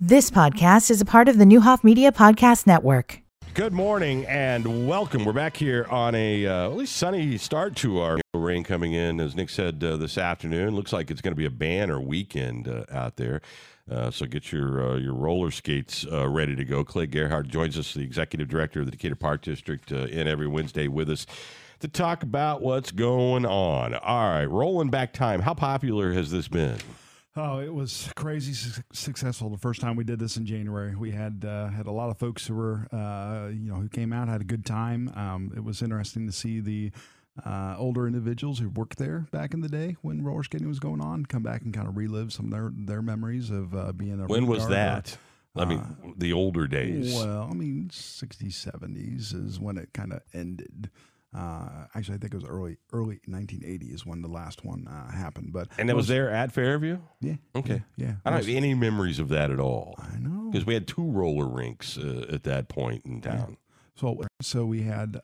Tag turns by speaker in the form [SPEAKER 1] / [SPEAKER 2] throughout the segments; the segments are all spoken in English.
[SPEAKER 1] This podcast is a part of the Newhoff Media Podcast Network.
[SPEAKER 2] Good morning and welcome. We're back here on a at least sunny start to our rain coming in, as Nick said, this afternoon. Looks like it's going to be a banner weekend out there. So get your roller skates ready to go. Clay Gerhardt joins us, the executive director of the Decatur Park District, in every Wednesday with us to talk about what's going on. All right, rolling back time. How popular has this been?
[SPEAKER 3] Oh, it was crazy successful the first time we did this in January. We had a lot of folks who were, who came out, had a good time. It was interesting to see the older individuals who worked there back in the day when roller skating was going on come back and kind of relive some of their memories of being a.
[SPEAKER 2] When was that? The older days.
[SPEAKER 3] Well, 60s, 70s is when it kind of ended. Actually, I think it was early 1980 is when the last one happened.
[SPEAKER 2] And it was there at Fairview?
[SPEAKER 3] Yeah.
[SPEAKER 2] Okay.
[SPEAKER 3] Yeah.
[SPEAKER 2] I don't have any memories of that at all.
[SPEAKER 3] I know.
[SPEAKER 2] Because we had two roller rinks at that point in town.
[SPEAKER 3] So we had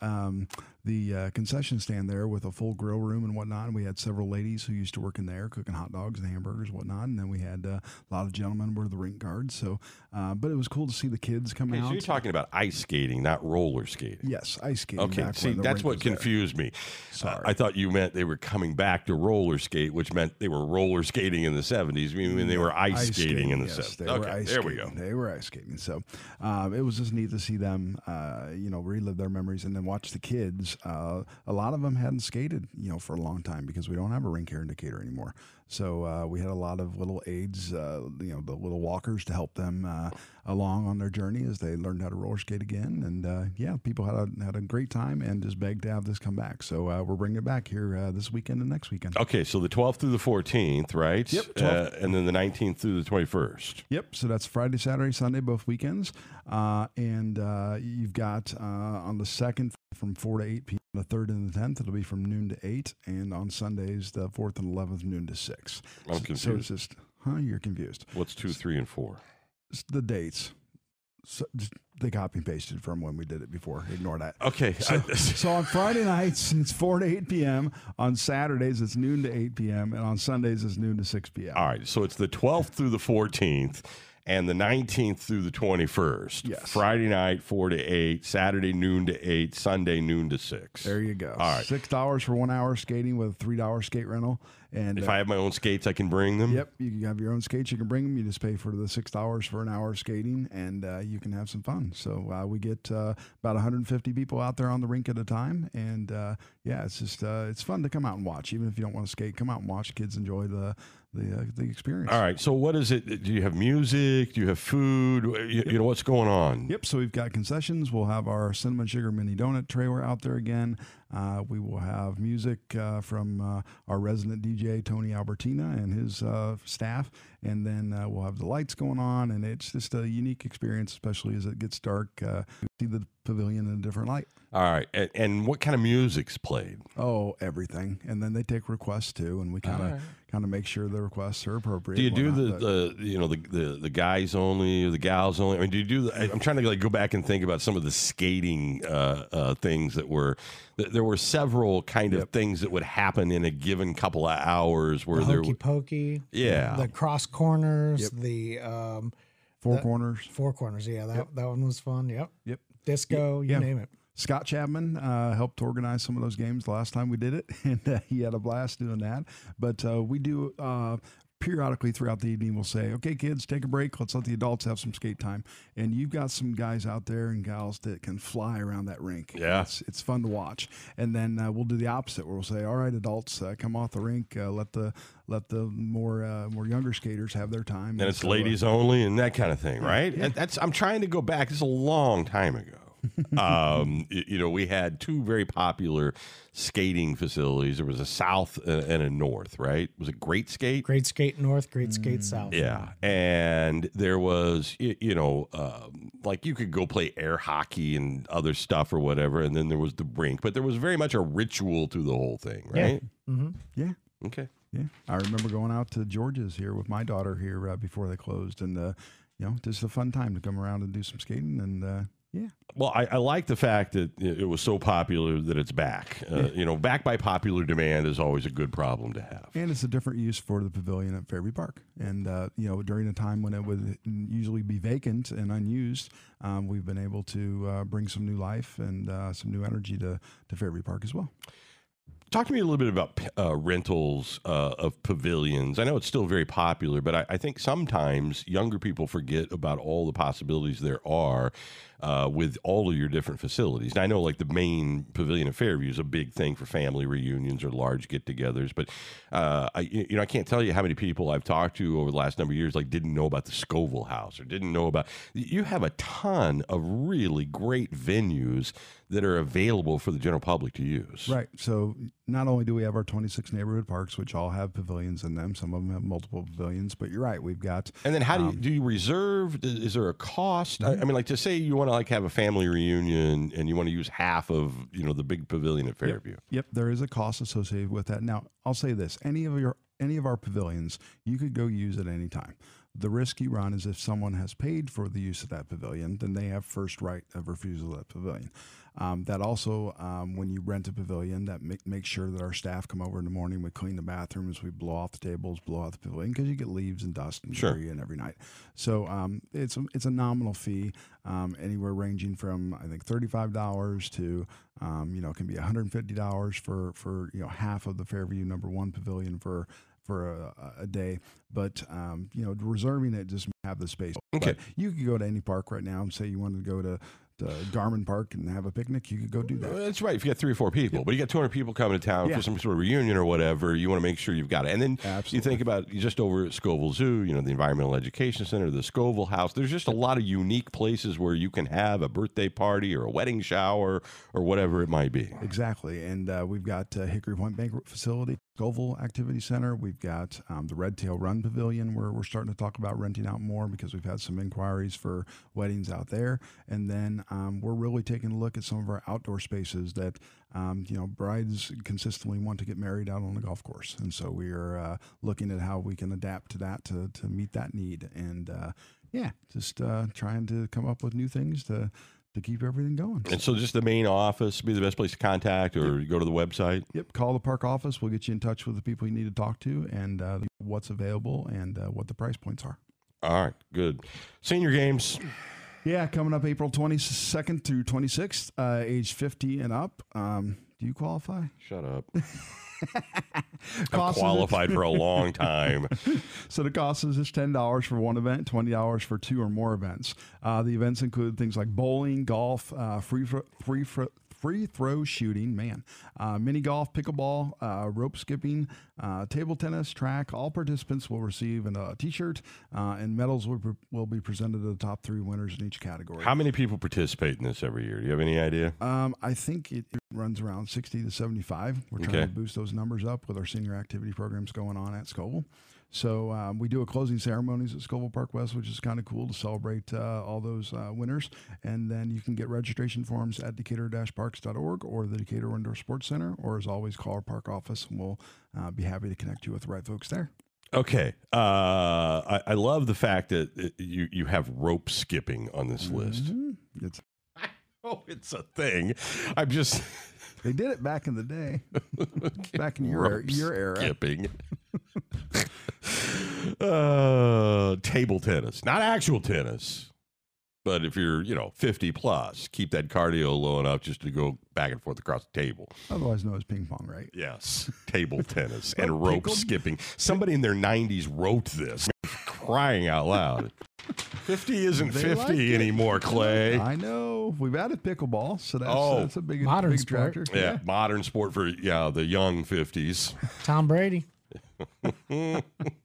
[SPEAKER 3] the concession stand there with a full grill room and whatnot. And we had several ladies who used to work in there cooking hot dogs and hamburgers and whatnot. And then we had a lot of gentlemen were the rink guards. So, but it was cool to see the kids come out.
[SPEAKER 2] So you're talking about ice skating, not roller skating.
[SPEAKER 3] Yes, ice skating.
[SPEAKER 2] Okay, see, that's what confused me.
[SPEAKER 3] Sorry.
[SPEAKER 2] I thought you meant they were coming back to roller skate, which meant they were roller skating in the 70s. I mean, they were ice skating in the 70s.
[SPEAKER 3] Okay,
[SPEAKER 2] there we go.
[SPEAKER 3] They were ice skating. So it was just neat to see them, relive their memories and then watch the kids. A lot of them hadn't skated, for a long time because we don't have a rink here in Decatur anymore. So we had a lot of little aids, the little walkers to help them along on their journey as they learned how to roller skate again. And people had a great time and just begged to have this come back. So we're bringing it back here this weekend and next weekend. Okay,
[SPEAKER 2] so the 12th through the 14th, right?
[SPEAKER 3] Yep.
[SPEAKER 2] And then the 19th through the 21st.
[SPEAKER 3] Yep. So that's Friday, Saturday, Sunday, both weekends. And you've got on the 2nd from 4 to 8 p.m. The 3rd and the 10th, it'll be from noon to 8. And on Sundays, the 4th and 11th, noon to 6.
[SPEAKER 2] I'm confused.
[SPEAKER 3] So it's just, you're confused.
[SPEAKER 2] What's 2, 3, and 4?
[SPEAKER 3] It's the dates. So they copy and pasted from when we did it before. Ignore that.
[SPEAKER 2] Okay.
[SPEAKER 3] So on Friday nights, it's 4 to 8 p.m. On Saturdays, it's noon to 8 p.m. And on Sundays, it's noon to 6 p.m.
[SPEAKER 2] All right. So it's the 12th through the 14th. And the 19th through the 21st.
[SPEAKER 3] Yes.
[SPEAKER 2] Friday night, 4 to 8. Saturday, noon to 8. Sunday, noon to 6.
[SPEAKER 3] There you go.
[SPEAKER 2] All right.
[SPEAKER 3] $6 for 1 hour skating with a $3 skate rental. And
[SPEAKER 2] if I have my own skates, I can bring them?
[SPEAKER 3] Yep. You can have your own skates. You can bring them. You just pay for the $6 for an hour skating, and you can have some fun. So we get about 150 people out there on the rink at a time. And, it's just it's fun to come out and watch. Even if you don't want to skate, come out and watch. Kids enjoy the experience.
[SPEAKER 2] All right. So what is it? Do you have music? Do you have food? You know, what's going on?
[SPEAKER 3] Yep. So we've got concessions. We'll have our cinnamon sugar mini donut trailer out there again. We will have music from our resident DJ, Tony Albertina, and his staff. And then we'll have the lights going on. And it's just a unique experience, especially as it gets dark. See the pavilion in a different light.
[SPEAKER 2] All right. And what kind of music's played?
[SPEAKER 3] Oh, everything. And then they take requests too, and we kind of make sure the requests are appropriate.
[SPEAKER 2] Do you do the guys only or the gals only? I mean, do you do? I'm trying to go back and think about some of the skating things that were. There were several kind of things that would happen in a given couple of hours where
[SPEAKER 4] the hokey pokey, the cross corners, the
[SPEAKER 3] four corners.
[SPEAKER 4] Four corners, yeah, that one was fun. Yep. Disco,
[SPEAKER 3] you
[SPEAKER 4] name it.
[SPEAKER 3] Scott Chapman helped organize some of those games the last time we did it, and he had a blast doing that. But we do periodically throughout the evening, we'll say, okay, kids, take a break. Let's let the adults have some skate time. And you've got some guys out there and gals that can fly around that rink.
[SPEAKER 2] Yeah.
[SPEAKER 3] It's fun to watch. And then we'll do the opposite where we'll say, all right, adults, come off the rink. Let the more younger skaters have their time.
[SPEAKER 2] And it's ladies only and that kind of thing, right?
[SPEAKER 3] Yeah.
[SPEAKER 2] I'm trying to go back. This is a long time ago. We had two very popular skating facilities. There was a south and a north, right? Was it Great Skate?
[SPEAKER 4] Great Skate North, Great Skate South.
[SPEAKER 2] Yeah. And there was, like you could go play air hockey and other stuff or whatever. And then there was the rink. But there was very much a ritual to the whole thing, right?
[SPEAKER 4] Yeah. Mm-hmm.
[SPEAKER 3] Yeah.
[SPEAKER 2] Okay.
[SPEAKER 3] Yeah. I remember going out to George's here with my daughter here before they closed. And, just a fun time to come around and do some skating and Yeah.
[SPEAKER 2] Well, I like the fact that it was so popular that it's back. Back by popular demand is always a good problem to have.
[SPEAKER 3] And it's a different use for the pavilion at Fairview Park. And, during a time when it would usually be vacant and unused, we've been able to bring some new life and some new energy to Fairview Park as well.
[SPEAKER 2] Talk to me a little bit about rentals of pavilions. I know it's still very popular, but I think sometimes younger people forget about all the possibilities there are with all of your different facilities. And I know like the main pavilion at Fairview is a big thing for family reunions or large get-togethers, but I can't tell you how many people I've talked to over the last number of years like didn't know about the Scoville House or didn't know about. You have a ton of really great venues that are available for the general public to use.
[SPEAKER 3] Right. So not only do we have our 26 neighborhood parks, which all have pavilions in them, some of them have multiple pavilions, but you're right, we've got.
[SPEAKER 2] And then how do you reserve? Is there a cost? I mean, like to say you want to like have a family reunion and you want to use half of the big pavilion at Fairview.
[SPEAKER 3] Yep. There is a cost associated with that. Now I'll say this: any of our pavilions, you could go use at any time. The risk you run is if someone has paid for the use of that pavilion, then they have first right of refusal of that pavilion. That also, when you rent a pavilion, that make sure that our staff come over in the morning. We clean the bathrooms, we blow off the tables, blow out the pavilion because you get leaves and dust and debris in every night. So it's a nominal fee, anywhere ranging from I think $35 to can be $150 for half of the Fairview number 1 pavilion for a day, but reserving it just have the space.
[SPEAKER 2] Okay,
[SPEAKER 3] but you could go to any park right now and say you wanted to go to Garmin Park and have a picnic. You could go do that.
[SPEAKER 2] That's right. If you got 3 or 4 people, but you got 200 people coming to town for some sort of reunion or whatever, you want to make sure you've got it. And then you think about just over at Scoville Zoo, the Environmental Education Center, the Scoville House. There's just a lot of unique places where you can have a birthday party or a wedding shower or whatever it might be.
[SPEAKER 3] Exactly. And we've got Hickory Point Banquet Facility, Scoville Activity Center. We've got the Red Tail Run Pavilion, where we're starting to talk about renting out more because we've had some inquiries for weddings out there. And then we're really taking a look at some of our outdoor spaces that, brides consistently want to get married out on the golf course. And so we are looking at how we can adapt to that to meet that need. And just trying to come up with new things to keep everything going.
[SPEAKER 2] And so just the main office be the best place to contact, or go to the website?
[SPEAKER 3] Yep. Call the park office. We'll get you in touch with the people you need to talk to and what's available and what the price points are.
[SPEAKER 2] All right. Good. Senior Games.
[SPEAKER 3] Yeah, coming up April 22nd through 26th, age 50 and up. Do you qualify?
[SPEAKER 2] Shut up. I've qualified for a long time.
[SPEAKER 3] So the cost is just $10 for one event, $20 for 2 or more events. The events include things like bowling, golf, free throw shooting, mini golf, pickleball, rope skipping, table tennis, track. All participants will receive a T-shirt, and medals will be presented to the top 3 winners in each category.
[SPEAKER 2] How many people participate in this every year? Do you have any idea?
[SPEAKER 3] I think it runs around 60 to 75. We're trying to boost those numbers up with our senior activity programs going on at Scoville. So we do a closing ceremonies at Scoville Park West, which is kind of cool to celebrate all those winners. And then you can get registration forms at decatur-parks.org or the Decatur Indoor Sports Center, or as always, call our park office, and we'll be happy to connect you with the right folks there.
[SPEAKER 2] Okay. I love the fact that you have rope skipping on this list. It's a thing. I'm just...
[SPEAKER 3] They did it back in the day. Back in your era.
[SPEAKER 2] Skipping. Table tennis. Not actual tennis. But if you're, 50 plus, keep that cardio low enough just to go back and forth across the table.
[SPEAKER 3] Otherwise known as ping pong, right?
[SPEAKER 2] Yes. Table tennis and rope skipping. Somebody in their 90s wrote this. Crying out loud. 50 isn't 50 anymore, Clay.
[SPEAKER 3] I know. We've added pickleball, so that's a big modern big
[SPEAKER 4] sport.
[SPEAKER 3] Tractor.
[SPEAKER 2] Yeah, modern sport for the young 50s.
[SPEAKER 4] Tom Brady.
[SPEAKER 2] All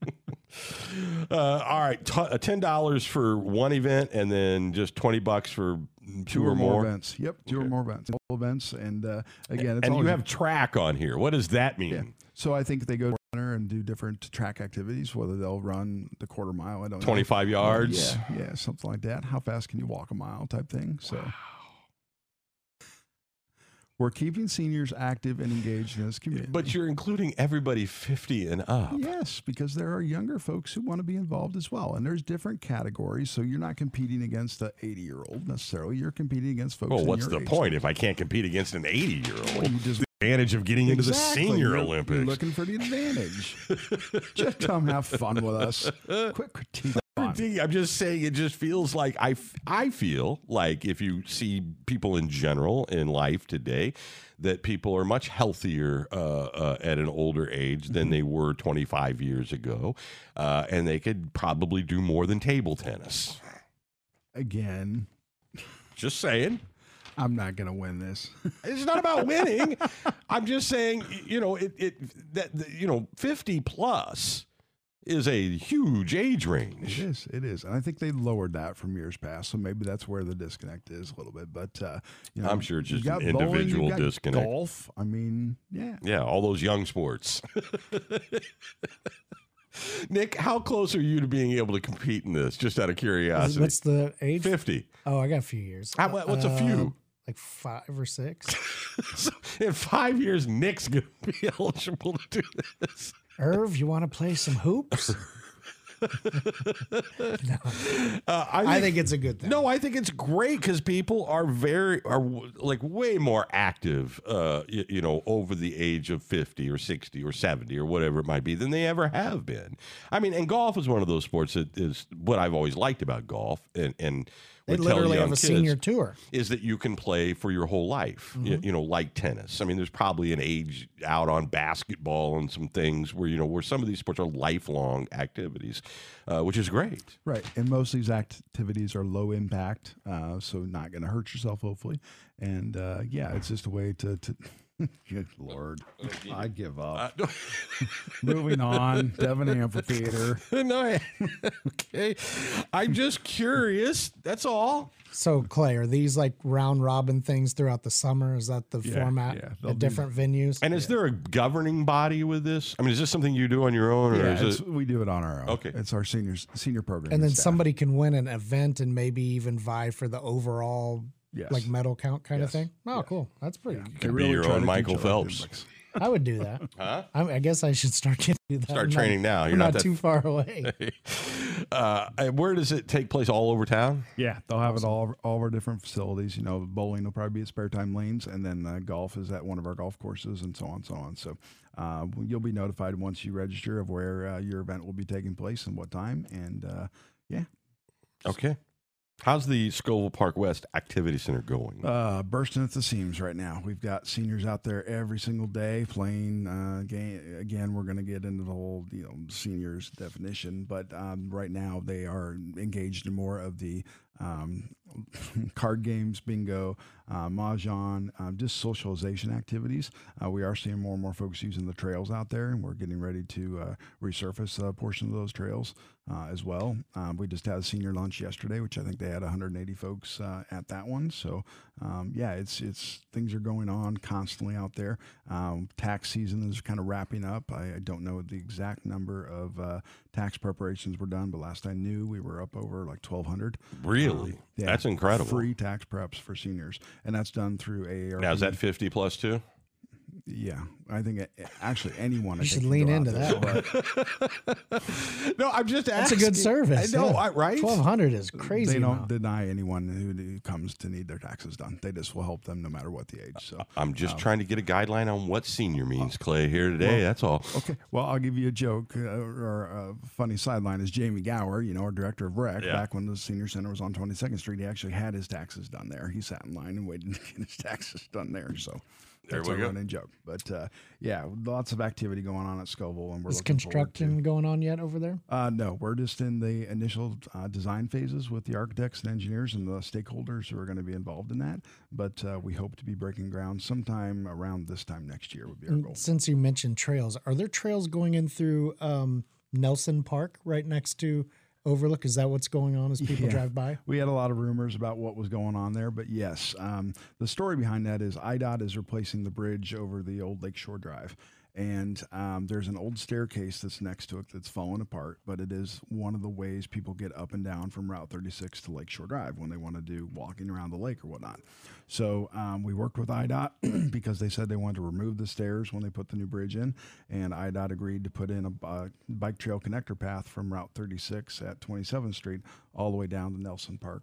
[SPEAKER 2] right, $10 for one event, and then just $20 for two or more
[SPEAKER 3] events. Yep, two or more events. Events, and again, it's
[SPEAKER 2] and you have track on here. What does that mean?
[SPEAKER 3] Yeah. So I think they go to runner and do different track activities. Whether they'll run the quarter mile, I don't know.
[SPEAKER 2] 25 yards.
[SPEAKER 3] Yeah, something like that. How fast can you walk a mile? Type thing. So. Wow. We're keeping seniors active and engaged in this community.
[SPEAKER 2] But you're including everybody 50 and up.
[SPEAKER 3] Yes, because there are younger folks who want to be involved as well. And there's different categories. So you're not competing against an 80-year-old necessarily. You're competing against folks.
[SPEAKER 2] Well, what's
[SPEAKER 3] in
[SPEAKER 2] the
[SPEAKER 3] your
[SPEAKER 2] point
[SPEAKER 3] age.
[SPEAKER 2] if I can't compete against an 80-year-old?
[SPEAKER 3] Well, you just
[SPEAKER 2] The advantage of getting into the Senior
[SPEAKER 3] You're
[SPEAKER 2] Olympics.
[SPEAKER 3] looking for the advantage. Just come have fun with us. Quit critiquing.
[SPEAKER 2] I'm just saying it just feels like I feel like if you see people in general in life today, that people are much healthier at an older age than they were 25 years ago, and they could probably do more than table tennis.
[SPEAKER 3] Again,
[SPEAKER 2] Just saying.
[SPEAKER 3] I'm not going to win this.
[SPEAKER 2] It's not about winning. I'm just saying, 50 plus is a huge age range.
[SPEAKER 3] It is. And I think they lowered that from years past, so maybe that's where the disconnect is a little bit. But
[SPEAKER 2] I'm sure it's just
[SPEAKER 3] you got
[SPEAKER 2] an
[SPEAKER 3] bowling,
[SPEAKER 2] individual
[SPEAKER 3] you got
[SPEAKER 2] disconnect.
[SPEAKER 3] Golf. I mean,
[SPEAKER 2] Yeah, all those young sports. Nick, how close are you to being able to compete in this? Just out of curiosity.
[SPEAKER 4] What's the age?
[SPEAKER 2] 50.
[SPEAKER 4] Oh, I got a few years.
[SPEAKER 2] What's a few?
[SPEAKER 4] Like 5 or 6.
[SPEAKER 2] So in 5 years, Nick's going to be eligible to do this.
[SPEAKER 4] Irv, you want to play some hoops? No. I think it's a good thing.
[SPEAKER 2] No, I think it's great because people are way more active, over the age of 50 or 60 or 70 or whatever it might be than they ever have been. I mean, and golf is one of those sports that is what I've always liked about golf, and
[SPEAKER 4] they literally have a senior tour.
[SPEAKER 2] Is that you can play for your whole life, like tennis. I mean, there's probably an age out on basketball and some things where some of these sports are lifelong activities, which is great.
[SPEAKER 3] right. And most of these activities are low impact, so not going to hurt yourself, hopefully. And it's just a way to good Lord, I give up. Moving on, Devon Amphitheater.
[SPEAKER 2] No, okay. I'm just curious. That's all.
[SPEAKER 4] So, Clay, are these like round robin things throughout the summer? Is that the format at different venues?
[SPEAKER 2] And is there a governing body with this? I mean, is this something you do on your own, or is it?
[SPEAKER 3] We do it on our own.
[SPEAKER 2] Okay.
[SPEAKER 3] It's our senior program.
[SPEAKER 4] And then
[SPEAKER 3] staff.
[SPEAKER 4] somebody can win an event and maybe even vie for the overall
[SPEAKER 3] Yes.
[SPEAKER 4] like medal count kind of
[SPEAKER 3] Yes.
[SPEAKER 4] thing. Oh, cool. That's pretty
[SPEAKER 3] They
[SPEAKER 2] Could be
[SPEAKER 3] really
[SPEAKER 2] your
[SPEAKER 3] try
[SPEAKER 2] own
[SPEAKER 3] to
[SPEAKER 2] Michael
[SPEAKER 3] teach our
[SPEAKER 2] Phelps.
[SPEAKER 3] Olympics.
[SPEAKER 4] I would do that.
[SPEAKER 2] Huh?
[SPEAKER 4] I guess I should start getting to that.
[SPEAKER 2] Start training now. You're
[SPEAKER 4] I'm
[SPEAKER 2] not
[SPEAKER 4] not too far away.
[SPEAKER 2] Where does it take place? All over town?
[SPEAKER 3] Yeah, they'll have it all of our different facilities. Bowling will probably be at Spare Time Lanes, and then golf is at one of our golf courses, and so on and so on. So you'll be notified once you register of where your event will be taking place and what time. And
[SPEAKER 2] Okay. How's the Scoville Park West Activity Center going?
[SPEAKER 3] bursting at the seams right now. We've got seniors out there every single day playing game. Again, we're going to get into the whole seniors definition, but right now they are engaged in more of the card games, bingo, mahjong, just socialization activities. We are seeing more and more folks using the trails out there, and we're getting ready to resurface a portion of those trails as well. We just had a senior lunch yesterday, which I think they had 180 folks at that one. So it's things are going on constantly out there. Tax season is kind of wrapping up. I don't know the exact number of tax preparations were done, but last I knew we were up over like 1,200.
[SPEAKER 2] Really? That's incredible.
[SPEAKER 3] Free tax preps for seniors, and that's done through AARP.
[SPEAKER 2] Now, is that 50 plus too?
[SPEAKER 3] Yeah, I think actually anyone.
[SPEAKER 4] You should lean into that.
[SPEAKER 2] No, I'm just asking.
[SPEAKER 4] That's a good service.
[SPEAKER 2] I know,
[SPEAKER 4] yeah.
[SPEAKER 2] right?
[SPEAKER 4] 1,200 is crazy.
[SPEAKER 3] They don't
[SPEAKER 4] amount.
[SPEAKER 3] deny anyone who comes to need their taxes done. They just will help them no matter what the age. So
[SPEAKER 2] I'm just trying to get a guideline on what senior means, Clay, here today. That's all.
[SPEAKER 3] okay. Well, I'll give you a joke or a funny sideline. Is Jamie Gower, our director of rec, back when the senior center was on 22nd Street, he actually had his taxes done there. He sat in line and waited to get his taxes done there. So
[SPEAKER 2] There
[SPEAKER 3] that's
[SPEAKER 2] we
[SPEAKER 3] a
[SPEAKER 2] go.
[SPEAKER 3] running joke. But lots of activity going on at Scoville, and we're
[SPEAKER 4] Is
[SPEAKER 3] looking forward
[SPEAKER 4] construction going on yet over there?
[SPEAKER 3] No, we're just in the initial design phases with the architects and engineers and the stakeholders who are going to be involved in that. But we hope to be breaking ground sometime around this time next year would be our goal.
[SPEAKER 4] Since you mentioned trails, are there trails going in through Nelson Park right next to Overlook? Is that what's going on as people drive by?
[SPEAKER 3] We had a lot of rumors about what was going on there, but yes, the story behind that is IDOT is replacing the bridge over the old Lakeshore Drive. And there's an old staircase that's next to it that's fallen apart, but it is one of the ways people get up and down from Route 36 to Lakeshore Drive when they want to do walking around the lake or whatnot. So we worked with IDOT because they said they wanted to remove the stairs when they put the new bridge in, and IDOT agreed to put in a bike trail connector path from Route 36 at 27th Street all the way down to Nelson Park,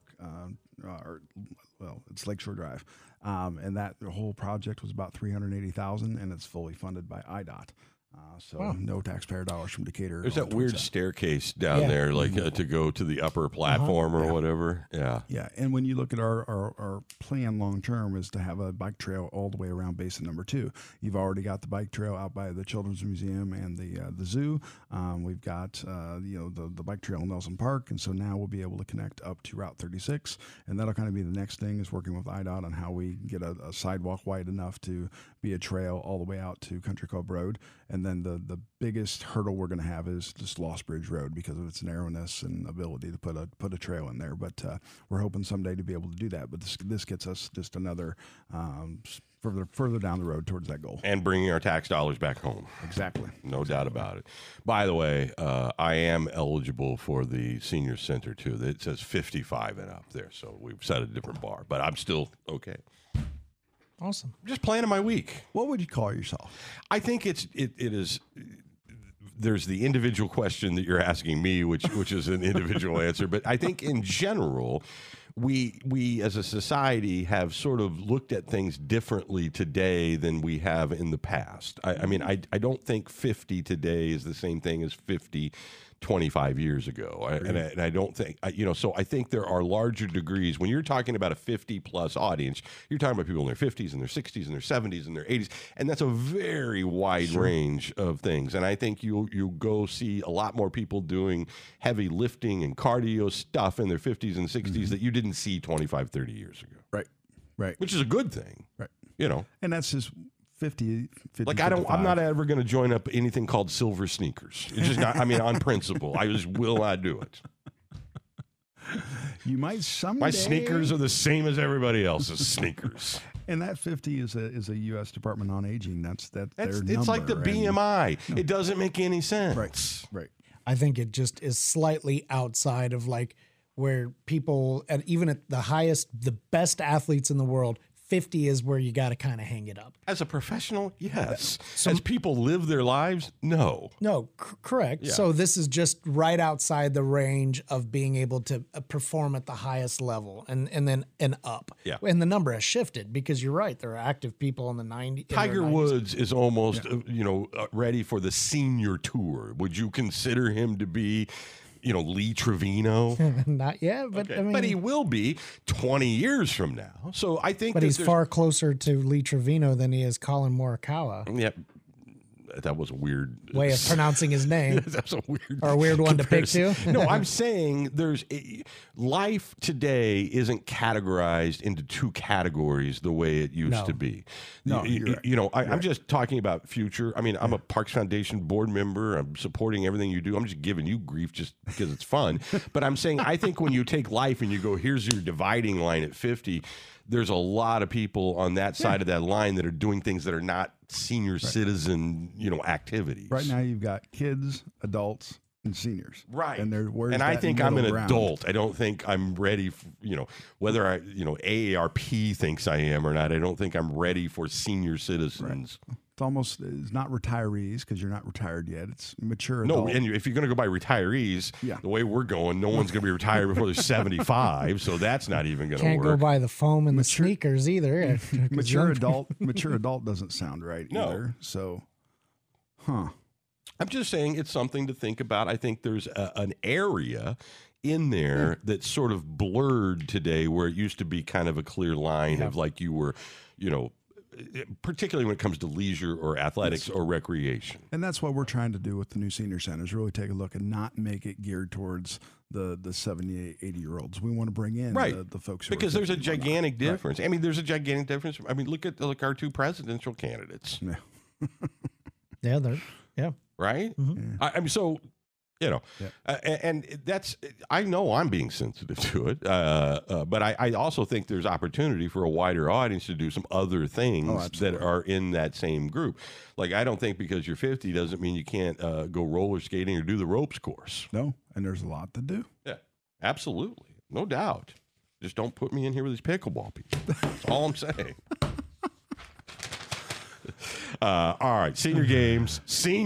[SPEAKER 3] it's Lakeshore Drive. And that whole project was about $380,000, and it's fully funded by IDOT. So no taxpayer dollars from Decatur.
[SPEAKER 2] There's that weird staircase down there, like to go to the upper platform or whatever. Yeah.
[SPEAKER 3] Yeah. And when you look at our plan long term is to have a bike trail all the way around Basin Number 2. You've already got the bike trail out by the Children's Museum and the zoo. We've got the bike trail in Nelson Park, and so now we'll be able to connect up to Route 36, and that'll kind of be the next thing is working with IDOT on how we get a sidewalk wide enough to be a trail all the way out to Country Club Road. And then the biggest hurdle we're going to have is just Lost Bridge Road because of its narrowness and ability to put a trail in there. But we're hoping someday to be able to do that. But this gets us just another further down the road towards that goal.
[SPEAKER 2] And bringing our tax dollars back home.
[SPEAKER 3] Exactly.
[SPEAKER 2] No doubt about it. By the way, I am eligible for the senior center too. It says 55 and up there, so we've set a different bar. But I'm still okay.
[SPEAKER 4] Awesome.
[SPEAKER 2] Just planning my week.
[SPEAKER 3] What would you call yourself?
[SPEAKER 2] I think it is. There's the individual question that you're asking me, which is an individual answer. But I think in general, we as a society have sort of looked at things differently today than we have in the past. I mean, I don't think 50 today is the same thing as 50 25 years ago. And I don't think, so I think there are larger degrees. When you're talking about a 50-plus audience, you're talking about people in their 50s and their 60s and their 70s and their 80s, and that's a very wide range of things. And I think you'll go see a lot more people doing heavy lifting and cardio stuff in their 50s and 60s that you didn't see 25, 30 years ago.
[SPEAKER 3] Right.
[SPEAKER 2] Which is a good thing.
[SPEAKER 3] Right.
[SPEAKER 2] And
[SPEAKER 3] that's just 50,
[SPEAKER 2] like
[SPEAKER 3] 55.
[SPEAKER 2] I'm not ever going to join up anything called silver sneakers. It's just not, on principle, I just will not do it.
[SPEAKER 3] You might someday.
[SPEAKER 2] My sneakers are the same as everybody else's sneakers.
[SPEAKER 3] And that 50 is a U.S. Department on Aging. That's their number.
[SPEAKER 2] It's like the BMI. It doesn't make any sense.
[SPEAKER 3] Right.
[SPEAKER 4] I think it just is slightly outside of like where people, even at the highest, the best athletes in the world, 50 is where you got to kind of hang it up.
[SPEAKER 2] As a professional, yes. As people live their lives, no.
[SPEAKER 4] No, correct. Yeah. So this is just right outside the range of being able to perform at the highest level and then up. Yeah. And the number has shifted because you're right. There are active people in the 90s.
[SPEAKER 2] Tiger Woods is almost, ready for the senior tour. Would you consider him to be Lee Trevino?
[SPEAKER 4] Not yet, but
[SPEAKER 2] okay. But he will be 20 years from now. So I think
[SPEAKER 4] But he's far closer to Lee Trevino than he is Colin Morikawa.
[SPEAKER 2] Yeah. That was a weird
[SPEAKER 4] way of pronouncing his name.
[SPEAKER 2] That's a
[SPEAKER 4] weird one comparison.
[SPEAKER 2] To pick too. No, I'm saying life today isn't categorized into two categories the way it used to be.
[SPEAKER 3] No,
[SPEAKER 2] I'm just talking about future. I mean, I'm a Parks Foundation board member. I'm supporting everything you do. I'm just giving you grief just because it's fun. But I'm saying I think when you take life and you go, here's your dividing line at 50. There's a lot of people on that side of that line that are doing things that are not senior citizen, activities.
[SPEAKER 3] Right now you've got kids, adults, and seniors.
[SPEAKER 2] Right.
[SPEAKER 3] And
[SPEAKER 2] I think I'm an adult. I don't think I'm ready for, whether AARP thinks I am or not, I don't think I'm ready for senior citizens.
[SPEAKER 3] Right. It's not retirees because you're not retired yet. It's mature adult.
[SPEAKER 2] No, and if you're going to go by retirees, the way we're going, no one's going to be retired before they're 75, so that's not even going to work.
[SPEAKER 4] Can't go by the foam and the sneakers either.
[SPEAKER 3] Mature adult doesn't sound right either. So,
[SPEAKER 2] I'm just saying it's something to think about. I think there's an area in there that's sort of blurred today where it used to be kind of a clear line of like you were, particularly when it comes to leisure or athletics or recreation.
[SPEAKER 3] And that's what we're trying to do with the new senior centers, really take a look and not make it geared towards the 70, 80-year-olds. We want to bring in the folks who
[SPEAKER 2] because there's a gigantic difference. Right. I mean, there's a gigantic difference. I mean, look at our two presidential candidates.
[SPEAKER 3] Yeah.
[SPEAKER 4] Yeah,
[SPEAKER 2] right?
[SPEAKER 3] Mm-hmm.
[SPEAKER 2] I mean, so You know, and that's, I know I'm being sensitive to it, but I also think there's opportunity for a wider audience to do some other things that are in that same group. Like, I don't think because you're 50 doesn't mean you can't go roller skating or do the ropes course.
[SPEAKER 3] No, and there's a lot to do.
[SPEAKER 2] Yeah, absolutely. No doubt. Just don't put me in here with these pickleball people. That's all I'm saying. All right, senior games,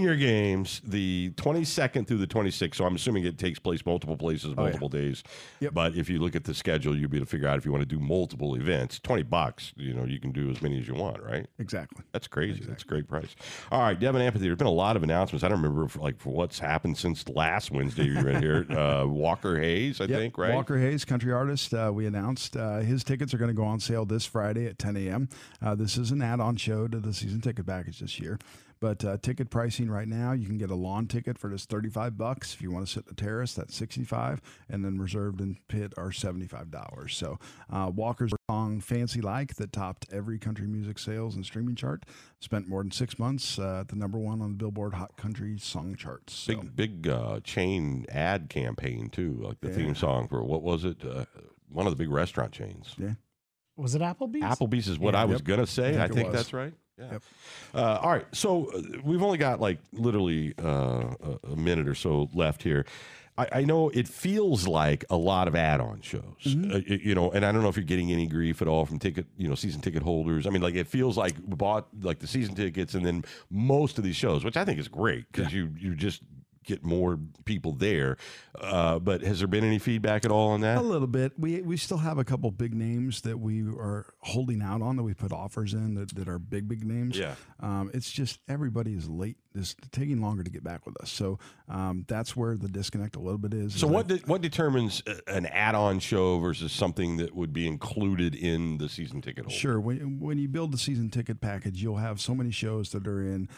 [SPEAKER 2] the 22nd through the 26th. So I'm assuming it takes place multiple places, multiple days.
[SPEAKER 3] Yep.
[SPEAKER 2] But if you look at the schedule, you'll be able to figure out if you want to do multiple events. $20, you can do as many as you want, right?
[SPEAKER 3] Exactly.
[SPEAKER 2] That's crazy. Exactly. That's a great price. All right, Devon Amphitheater. There's been a lot of announcements. I don't remember for what's happened since last Wednesday you were in here. Walker Hayes, I think, right?
[SPEAKER 3] Walker Hayes, country artist. We announced his tickets are going to go on sale this Friday at 10 a.m. This is an add-on show to the season ticket package this year. But ticket pricing right now, you can get a lawn ticket for just $35. If you want to sit in the terrace, that's $65, and then reserved and pit are $75. So Walker's song "Fancy Like" that topped every country music sales and streaming chart spent more than 6 months at the #1 on the Billboard Hot Country Song charts. So.
[SPEAKER 2] Big chain ad campaign too, like the theme song for what was it? One of the big restaurant chains.
[SPEAKER 3] Yeah.
[SPEAKER 4] Was it Applebee's?
[SPEAKER 2] Applebee's is what I was going to say. I think that's right. Yeah. Yep. All right. So we've only got literally a minute or so left here. I know it feels like a lot of add-on shows, and I don't know if you're getting any grief at all from season ticket holders. I mean, it feels like we bought the season tickets and then most of these shows, which I think is great because you just get more people there. But has there been any feedback at all on that?
[SPEAKER 3] A little bit. We still have a couple big names that we are holding out on that we put offers in that are big names.
[SPEAKER 2] Yeah.
[SPEAKER 3] It's just everybody is late. It's taking longer to get back with us. So that's where the disconnect a little bit is.
[SPEAKER 2] So what determines an add-on show versus something that would be included in the season ticket holder?
[SPEAKER 3] Sure. When you build the season ticket package, you'll have so many shows that are in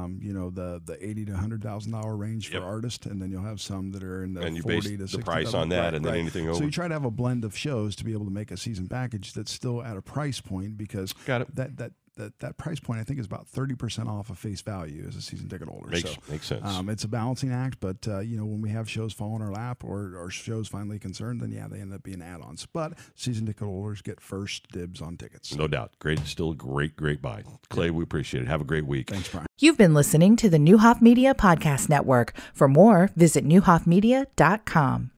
[SPEAKER 3] the $80,000 to $100,000 range for artists, and then you'll have some that are in the $40,000 to $60,000.
[SPEAKER 2] The price on that, and then anything over.
[SPEAKER 3] So you try to have a blend of shows to be able to make a season package that's still at a price point, because that price point I think is about 30% off of face value as a season ticket holder.
[SPEAKER 2] Makes sense.
[SPEAKER 3] It's a balancing act, but when we have shows fall in our lap or shows finally concerned, then they end up being add-ons. But season ticket holders get first dibs on tickets.
[SPEAKER 2] No doubt. Still a great buy. Clay, we appreciate it. Have a great week.
[SPEAKER 3] Thanks, Brian.
[SPEAKER 1] You've been listening to the Neuhoff Media Podcast Network. For more, visit neuhoffmedia.com.